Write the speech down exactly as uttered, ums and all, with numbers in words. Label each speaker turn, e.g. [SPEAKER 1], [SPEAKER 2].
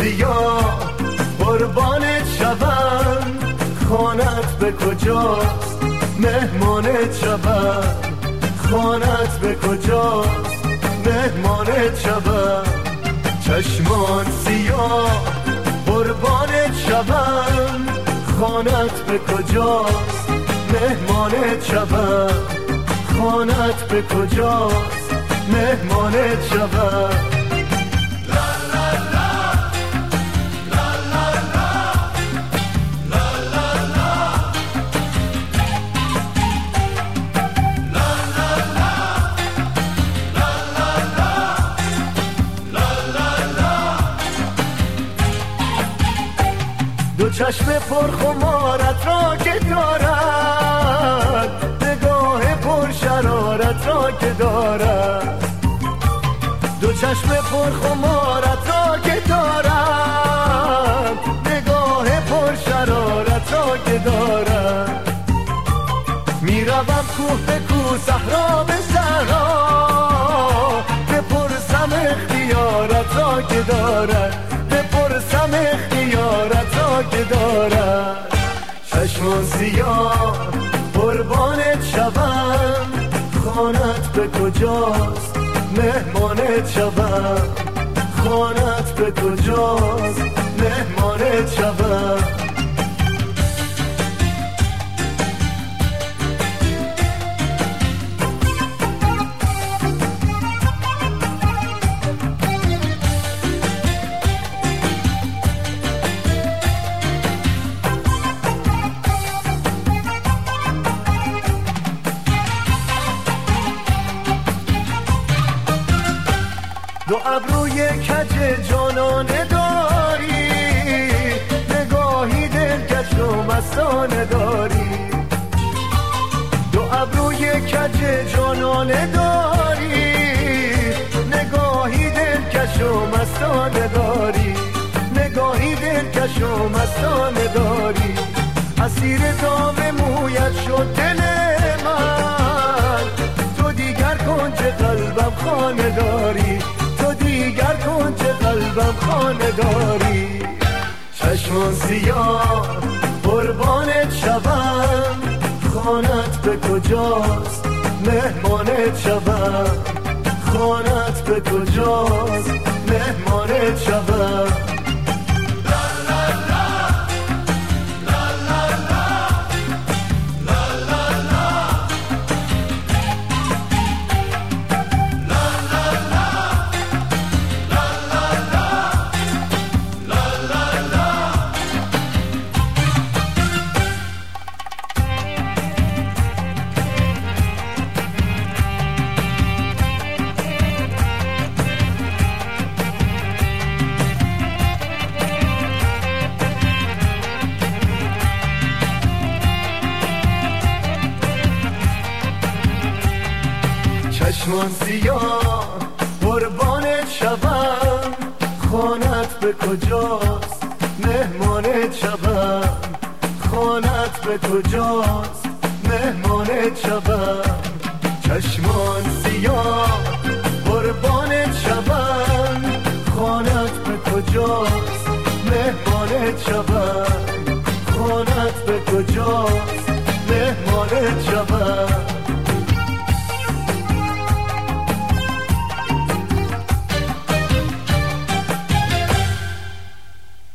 [SPEAKER 1] سیاه قربانت شبم، خانت به کجاست مهمانت شبم، خانت به کجاست مهمانت شبم. چشمان سیاه قربانت شبم، خانت به کجاست مهمانت شبم، خانت به کجاست مهمانت شبم. دو چشم پرخمارت را که دارد، نگاه پر شرارت را که دارد، دو چشم پرخمارت را که دارد، نگاه پر شرارت را که دارد. میروم کوه به کوه صحرا به صحرا، بپرسم اختیارت را که دارد، بپرسم اختیارت را که دارد. چشمان سیاه قربانت شبم، خانت به کجاست مهمانت شبم، خانت به کجاست مهمانت شبم. دو ابروی کج جانانه داری، نگاهی دلکش و مستانه داری، دو ابروی کج جانانه داری، نگاهی دلکش و مستانه داری، نگاهی دلکش و مستانه داری. اسیر دام مویت شد دل من، تو دیگر کنج قلبم خانه داری، تو دیگر کنج قلبم خانه داری. چشمان سیاه قربانت شبم، خانت به کجاست مهمانت شبم، خانت به کجاست مهمانت شبم. چشمان سیاه قربانت شبم، خانت به کجاست مهمانت شبم، خانت به کجاست مهمانت شبم. چشمان سیاه قربانت شبم، خانت به کجاست مهمانت شبم، خانت به کجاست مهمانت شبم.